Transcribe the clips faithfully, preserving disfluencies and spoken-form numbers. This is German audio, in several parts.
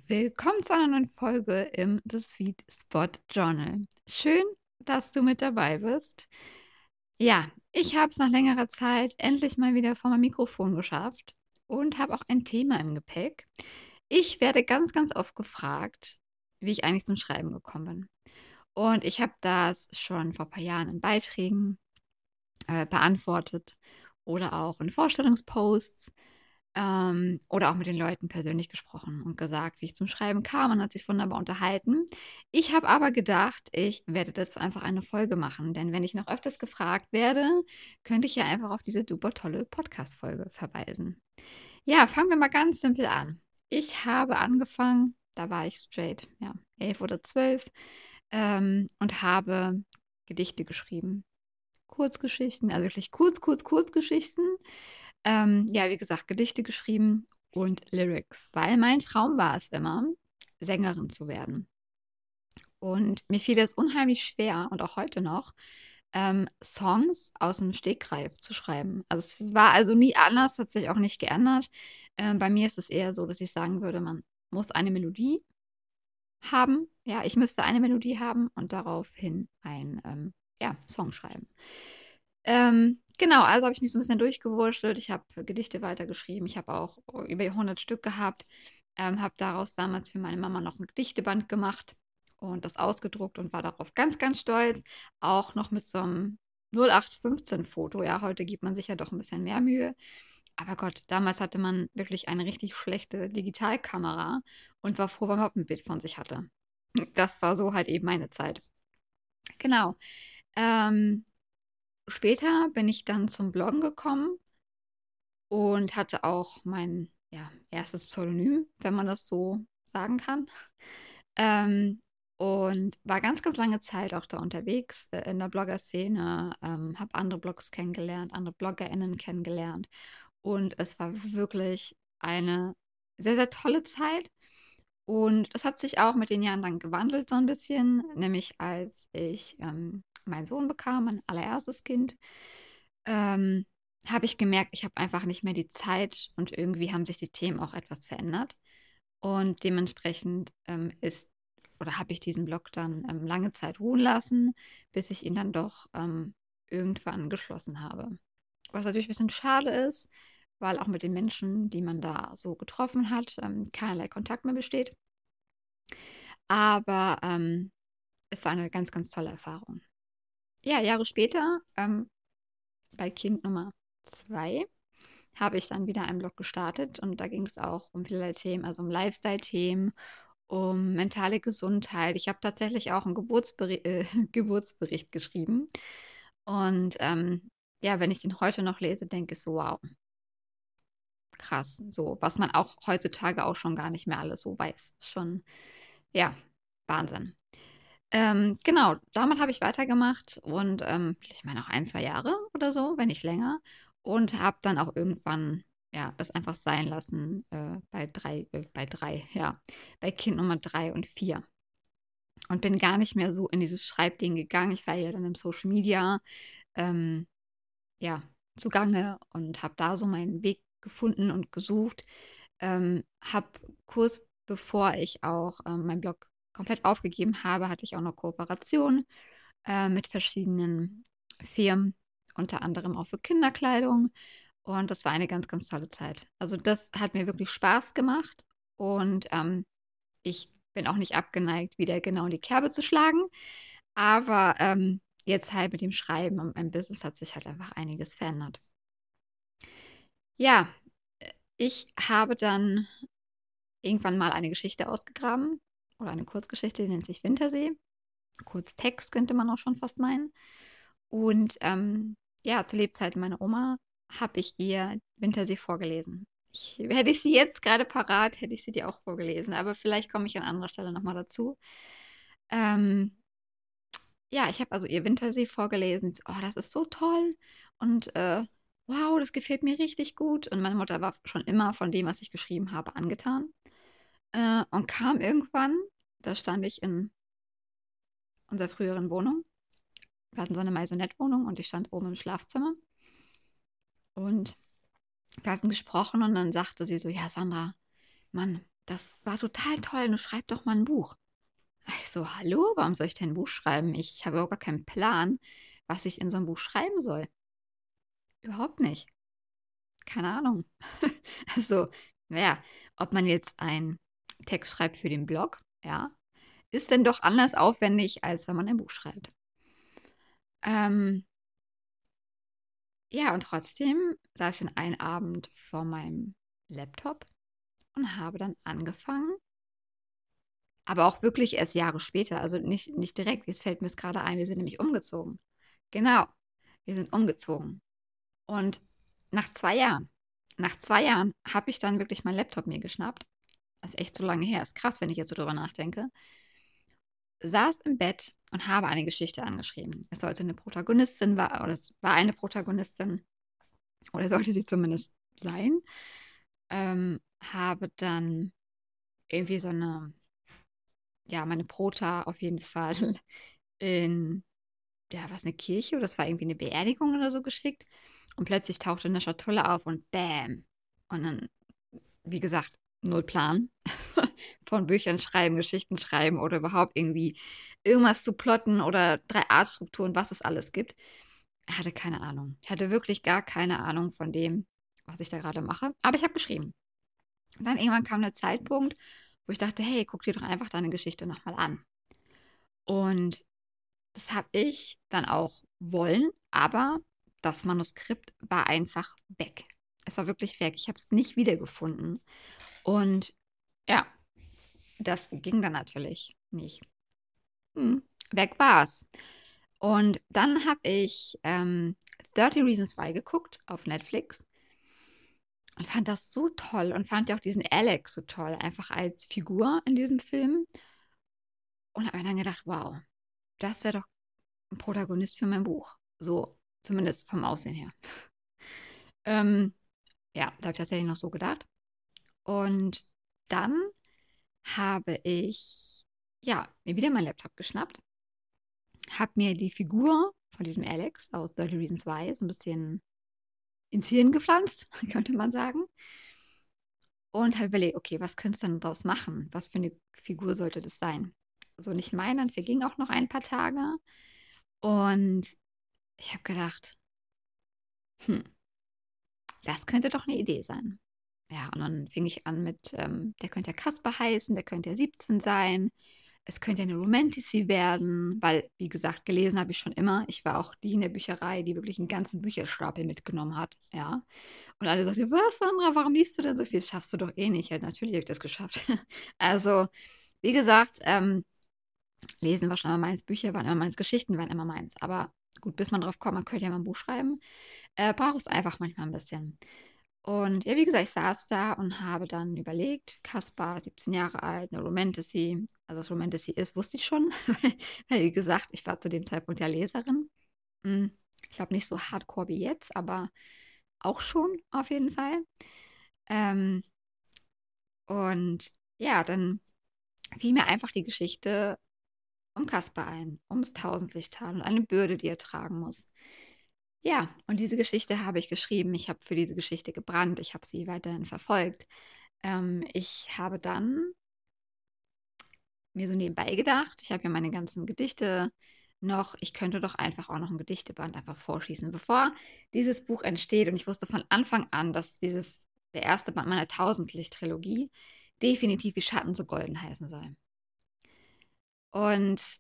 Willkommen zu einer neuen Folge im The Sweet Spot Journal. Schön, dass du mit dabei bist. Ja, ich habe es nach längerer Zeit endlich mal wieder vor mein Mikrofon geschafft und habe auch ein Thema im Gepäck. Ich werde ganz, ganz oft gefragt, wie ich eigentlich zum Schreiben gekommen bin. Und ich habe das schon vor ein paar Jahren in Beiträgen äh, beantwortet oder auch in Vorstellungsposts ähm, oder auch mit den Leuten persönlich gesprochen und gesagt, wie ich zum Schreiben kam. Man hat sich wunderbar unterhalten. Ich habe aber gedacht, ich werde dazu einfach eine Folge machen, denn wenn ich noch öfters gefragt werde, könnte ich ja einfach auf diese super tolle Podcast-Folge verweisen. Ja, fangen wir mal ganz simpel an. Ich habe angefangen, da war ich straight, ja, elf oder zwölf, ähm, und habe Gedichte geschrieben. Kurzgeschichten, also wirklich kurz, kurz, Kurzgeschichten. Ähm, ja, wie gesagt, Gedichte geschrieben und Lyrics, weil mein Traum war es immer, Sängerin zu werden. Und mir fiel es unheimlich schwer und auch heute noch, ähm, Songs aus dem Stegreif zu schreiben. Also es war also nie anders, hat sich auch nicht geändert. Ähm, bei mir ist es eher so, dass ich sagen würde, man muss eine Melodie haben. Ja, ich müsste eine Melodie haben und daraufhin ein ähm, ja, Song schreiben. Ähm, genau, also habe ich mich so ein bisschen durchgewurschtelt. Ich habe Gedichte weitergeschrieben. Ich habe auch über hundert Stück gehabt. Ähm, habe daraus damals für meine Mama noch ein Gedichteband gemacht und das ausgedruckt und war darauf ganz, ganz stolz. Auch noch mit so einem null acht fünfzehn Foto. Ja, heute gibt man sich ja doch ein bisschen mehr Mühe. Aber Gott, damals hatte man wirklich eine richtig schlechte Digitalkamera und war froh, wenn man überhaupt ein Bild von sich hatte. Das war so halt eben meine Zeit. Genau. Ähm, Später bin ich dann zum Bloggen gekommen und hatte auch mein, ja, erstes Pseudonym, wenn man das so sagen kann. Ähm, und war ganz, ganz lange Zeit auch da unterwegs, äh, in der Blogger-Szene, ähm, habe andere Blogs kennengelernt, andere BloggerInnen kennengelernt. Und es war wirklich eine sehr, sehr tolle Zeit. Und das hat sich auch mit den Jahren dann gewandelt so ein bisschen, nämlich als ich ähm, meinen Sohn bekam, mein allererstes Kind, ähm, habe ich gemerkt, ich habe einfach nicht mehr die Zeit und irgendwie haben sich die Themen auch etwas verändert. Und dementsprechend ähm, ist oder habe ich diesen Blog dann ähm, lange Zeit ruhen lassen, bis ich ihn dann doch ähm, irgendwann geschlossen habe. Was natürlich ein bisschen schade ist, weil auch mit den Menschen, die man da so getroffen hat, ähm, keinerlei Kontakt mehr besteht. Aber ähm, es war eine ganz, ganz tolle Erfahrung. Ja, Jahre später, ähm, bei Kind Nummer zwei, habe ich dann wieder einen Blog gestartet und da ging es auch um vielerlei Themen, also um Lifestyle-Themen, um mentale Gesundheit. Ich habe tatsächlich auch einen Geburtsberi äh, Geburtsbericht geschrieben. Und ähm, ja, wenn ich den heute noch lese, denke ich so, wow, krass, so, was man auch heutzutage auch schon gar nicht mehr alles so weiß. Ist schon, ja, Wahnsinn. Ähm, genau, damit habe ich weitergemacht und ähm, ich meine auch ein, zwei Jahre oder so, wenn nicht länger. Und habe dann auch irgendwann, ja, das einfach sein lassen äh, bei drei, äh, bei drei, ja, bei Kind Nummer drei und vier. Und bin gar nicht mehr so in dieses Schreibding gegangen. Ich war ja dann im Social Media, ähm, ja, zugange und habe da so meinen Weg gefunden und gesucht. Ähm, habe kurz bevor ich auch ähm, meinen Blog komplett aufgegeben habe, hatte ich auch noch Kooperation äh, mit verschiedenen Firmen, unter anderem auch für Kinderkleidung. Und das war eine ganz, ganz tolle Zeit. Also das hat mir wirklich Spaß gemacht und ähm, ich bin auch nicht abgeneigt, wieder genau in die Kerbe zu schlagen. Aber ähm, jetzt halt mit dem Schreiben und meinem Business hat sich halt einfach einiges verändert. Ja, äh, ich habe dann irgendwann mal eine Geschichte ausgegraben oder eine Kurzgeschichte, die nennt sich Wintersee. Kurztext könnte man auch schon fast meinen. Und ähm, ja, zu Lebzeiten meiner Oma habe ich ihr Wintersee vorgelesen. Ich, hätte ich sie jetzt gerade parat, hätte ich sie dir auch vorgelesen, aber vielleicht komme ich an anderer Stelle nochmal dazu. Ähm, ja, ich habe also ihr Wintersee vorgelesen. Sie, oh, das ist so toll und äh, wow, das gefällt mir richtig gut. Und meine Mutter war schon immer von dem, was ich geschrieben habe, angetan. Äh, und kam irgendwann, da stand ich in unserer früheren Wohnung. Wir hatten so eine Maisonette-Wohnung und ich stand oben im Schlafzimmer. Und wir hatten gesprochen und dann sagte sie so, ja, Sandra, Mann, das war total toll, nun schreib doch mal ein Buch. Ich so: „Hallo, warum soll ich denn 'n Buch schreiben? Ich habe überhaupt gar keinen Plan, was ich in so 'n Buch schreiben soll.“ Überhaupt nicht. Keine Ahnung. Also, na ja, ob man jetzt einen Text schreibt für den Blog, ja, ist dann doch anders aufwendig, als wenn man ein Buch schreibt. Ähm, ja, und trotzdem saß ich dann einen Abend vor meinem Laptop und habe dann angefangen, aber auch wirklich erst Jahre später, also nicht nicht direkt. Jetzt fällt mir's grade ein, wir sind nämlich umgezogen. Genau, wir sind umgezogen. Und nach zwei Jahren nach zwei Jahren habe ich dann wirklich meinen Laptop mir geschnappt. Das ist echt so lange her. Ist krass, wenn ich jetzt so drüber nachdenke. Saß im Bett und habe eine Geschichte angeschrieben. Es sollte 'ne Protagonistin war oder es war eine Protagonistin oder sollte sie zumindest sein. Ähm, habe dann irgendwie so 'ne ja, meine Prota auf jeden Fall in ja, war's 'ne Kirche oder es war irgendwie 'ne Beerdigung oder so geschickt und plötzlich tauchte 'ne Schatulle auf und bäm. Und dann, wie gesagt, null Plan von Büchern schreiben, Geschichten schreiben oder überhaupt irgendwie irgendwas zu plotten oder drei Artstrukturen, was es alles gibt. Hatte keine Ahnung. Ich hatte wirklich gar keine Ahnung von dem, was ich da grade mache, aber ich habe geschrieben. Und dann irgendwann kam der Zeitpunkt, wo ich dachte: „Hey, guck dir doch einfach deine Geschichte noch mal an.“ Und das habe ich dann auch wollen, aber das Manuskript war einfach weg. Es war wirklich weg. Ich habe es nicht wiedergefunden. Und ja, das ging dann natürlich nicht. Mhm, weg war's. Und dann habe ich, ähm, „thirty Reasons Why“ geguckt auf Netflix und fand das so toll und fand ja auch diesen Alex so toll, einfach als Figur in diesem Film. Und habe mir dann gedacht: „Wow, das wäre doch 'n Protagonist für mein Buch.“ So, zumindest vom Aussehen her. Ähm, ja, da habe ich tatsächlich noch so gedacht. Und dann habe ich, ja, mir wieder meinen Laptop geschnappt, habe mir die Figur von diesem Alex aus „thirty Reasons Why“ so 'n bisschen ins Hirn gepflanzt, könnte man sagen. Und habe überlegt: „Okay, was könntest du denn draus machen? Was für 'ne Figur sollte das sein?“ So, und ich meine, dann vergingen auch noch ein paar Tage und ich habe gedacht: „Hm, das könnte doch 'ne Idee sein.“ Ja, und dann fing ich an mit, ähm, der könnte ja Kasper heißen, der könnte ja siebzehn sein. Es könnte ja 'ne Romantasy werden, weil, wie gesagt, gelesen habe ich schon immer. Ich war auch die in der Bücherei, die wirklich 'n ganzen Bücherstapel mitgenommen hat, ja. Und alle sagten: „Was, Sandra, warum liest du denn so viel? Das schaffst du doch eh nicht.“ Ja, natürlich habe ich das geschafft. Also, wie gesagt, ähm, Lesen war schon immer meins, Bücher waren immer meins, Geschichten waren immer meins. Aber gut, bis man drauf kommt, man könnte ja mal 'n Buch schreiben, äh, braucht es einfach manchmal 'n bisschen. Und ja, wie gesagt, ich saß da und habe dann überlegt, Kasper, siebzehn Jahre alt, 'ne Romantasy. Also, was Romantasy ist, wusste ich schon, weil weil wie gesagt, ich war zu dem Zeitpunkt ja Leserin. Hm, ich glaube nicht so hardcore wie jetzt, aber auch schon auf jeden Fall. Ähm, und ja, dann fiel mir einfach die Geschichte um Kasper ein, ums Tausendlichttal und eine Bürde, die er tragen muss. Ja, und diese Geschichte habe ich geschrieben. Ich habe für diese Geschichte gebrannt. Ich habe sie weiterhin verfolgt. Ähm, ich habe dann mir so nebenbei gedacht, ich habe ja meine ganzen Gedichte noch, ich könnte doch einfach auch noch 'n Gedichteband einfach vorschießen, bevor dieses Buch entsteht. Und ich wusste von Anfang an, dass dieses der erste Band meiner Tausendlicht-Trilogie definitiv „Wie Schatten so golden“ heißen soll. Und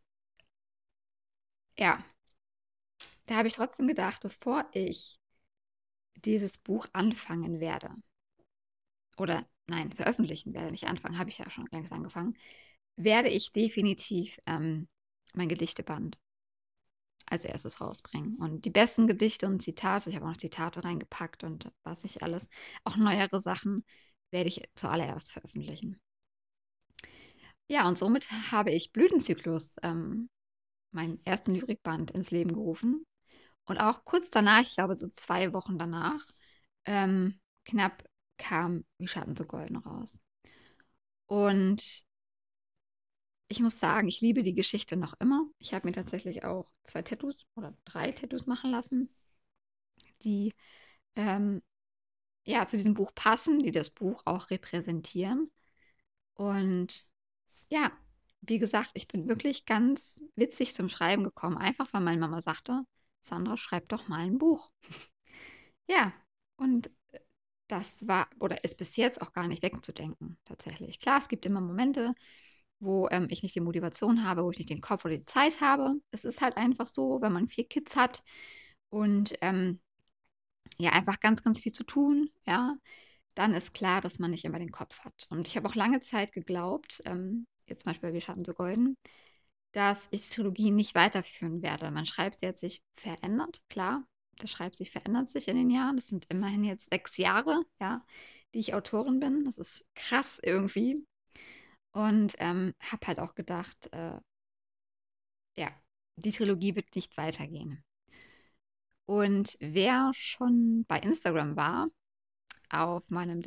ja, da habe ich trotzdem gedacht, bevor ich dieses Buch anfangen werde oder nein, veröffentlichen werde, nicht anfangen, habe ich ja schon längst angefangen, werde ich definitiv, ähm, mein Gedichteband als erstes rausbringen. Und die besten Gedichte und Zitate, ich habe auch noch Zitate reingepackt und was nicht alles, auch neuere Sachen werde ich zuallererst veröffentlichen. Ja, und somit habe ich Blütenzyklus, ähm, meinen ersten Lyrikband ins Leben gerufen. Und auch kurz danach, ich glaube so zwei Wochen danach, ähm, knapp, kam „Wie Schatten so golden“ raus. Und ich muss sagen, ich liebe die Geschichte noch immer. Ich habe mir tatsächlich auch zwei Tattoos oder drei Tattoos machen lassen die, ähm, ja, zu diesem Buch passen, die das Buch auch repräsentieren. Und ja, wie gesagt, ich bin wirklich ganz witzig zum Schreiben gekommen, einfach weil meine Mama sagte: „Sandra, schreib doch mal ein Buch.“ Ja, und äh, das war oder ist bis jetzt auch gar nicht wegzudenken tatsächlich. Klar, es gibt immer Momente, wo, ähm, ich nicht die Motivation habe, wo ich nicht den Kopf oder die Zeit habe. Es ist halt einfach so, wenn man vier Kids hat und, ähm, ja, einfach ganz, ganz viel zu tun, ja, dann ist klar, dass man nicht immer den Kopf hat. Und ich habe auch lange Zeit geglaubt, ähm, jetzt zum Beispiel bei Wir Schatten so golden, dass ich die Trilogie nicht weiterführen werde. Mein Schreibstil hat sich verändert, klar. Der Schreibstil verändert sich in den Jahren. Das sind immerhin jetzt sechs Jahre, ja, die ich Autorin bin. Das ist krass irgendwie. Und ähm, habe halt auch gedacht, äh, ja, die Trilogie wird nicht weitergehen. Und wer schon bei Instagram war, auf meinem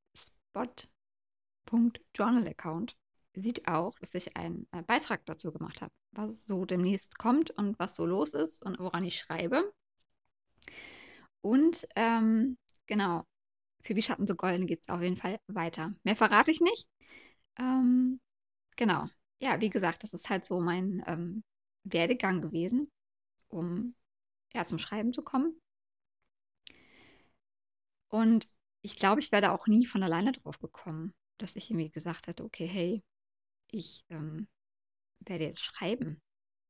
thesweetspot.journal-Account, sieht auch, dass ich einen äh, Beitrag dazu gemacht habe, was so demnächst kommt und was so los ist und woran ich schreibe. Und ähm, genau, für Wie Schatten so golden geht es auf jeden Fall weiter. Mehr verrate ich nicht. Ähm, genau. Ja, wie gesagt, das ist halt so mein ähm, Werdegang gewesen, um ja, zum Schreiben zu kommen. Und ich glaube, ich wäre da auch nie von alleine drauf gekommen, dass ich irgendwie gesagt hätte, okay, hey, ich ähm, werde jetzt schreiben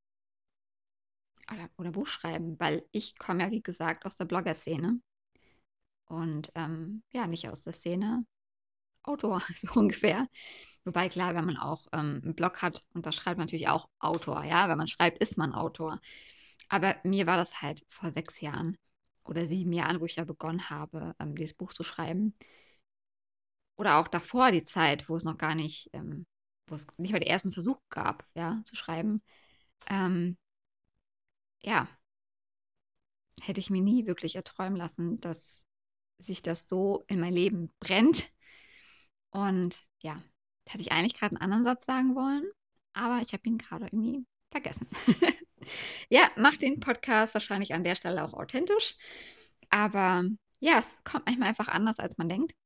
oder, oder Buch schreiben, weil ich komme ja, wie gesagt, aus der Blogger-Szene und ähm, ja, nicht aus der Szene Autor, so ungefähr. Wobei, klar, wenn man auch ähm, einen Blog hat und da schreibt man natürlich auch Autor, ja, wenn man schreibt, ist man Autor. Aber mir war das halt vor sechs Jahren oder sieben Jahren, wo ich ja begonnen habe, ähm, dieses Buch zu schreiben. Oder auch davor die Zeit, wo es noch gar nicht, ähm, wo es nicht mal den ersten Versuch gab, ja, zu schreiben. Ähm, ja, hätte ich mir nie wirklich erträumen lassen, dass sich das so in mein Leben brennt. Und ja, jetzt hätte ich eigentlich gerade einen anderen Satz sagen wollen, aber ich habe ihn gerade irgendwie vergessen. Ja, macht den Podcast wahrscheinlich an der Stelle auch authentisch. Aber ja, es kommt manchmal einfach anders, als man denkt.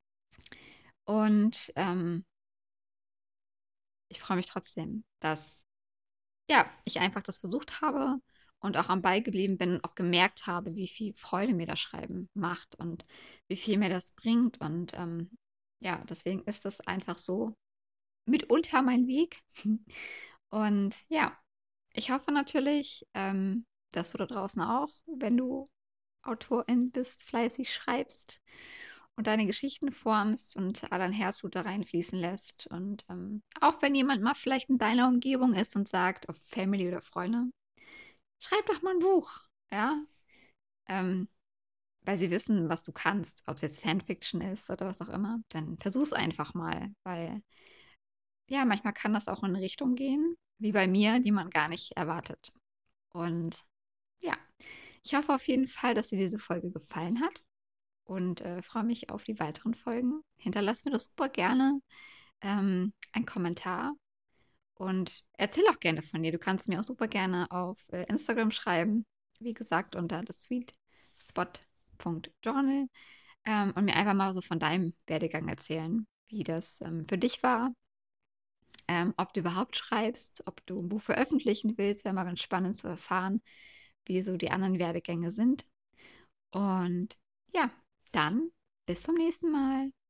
Und ähm, ich freue mich trotzdem, dass ja, ich einfach das versucht habe und auch am Ball geblieben bin und auch gemerkt habe, wie viel Freude mir das Schreiben macht und wie viel mir das bringt. Und ähm, ja, deswegen ist das einfach so mitunter mein Weg. Und ja, ich hoffe natürlich, ähm, dass du da draußen auch, wenn du Autorin bist, fleißig schreibst und deine Geschichten formst und all dein Herzblut da reinfließen lässt. Und ähm, auch wenn jemand mal vielleicht in deiner Umgebung ist und sagt, auf Family oder Freunde, schreib doch mal ein Buch, ja, ähm, weil sie wissen, was du kannst, ob es jetzt Fanfiction ist oder was auch immer, dann versuch's einfach mal, weil ja, manchmal kann das auch in eine Richtung gehen, wie bei mir, die man gar nicht erwartet. Und ja, ich hoffe auf jeden Fall, dass dir diese Folge gefallen hat und äh, freue mich auf die weiteren Folgen. Hinterlass mir das super gerne ähm, einen Kommentar und erzähl auch gerne von dir. Du kannst mir auch super gerne auf äh, Instagram schreiben, wie gesagt, unter thesweetspot.journal ähm, und mir einfach mal so von deinem Werdegang erzählen, wie das ähm, für dich war, ähm, ob du überhaupt schreibst, ob du ein Buch veröffentlichen willst. Wäre mal ganz spannend zu erfahren, wie so die anderen Werdegänge sind. Und ja, dann bis zum nächsten Mal.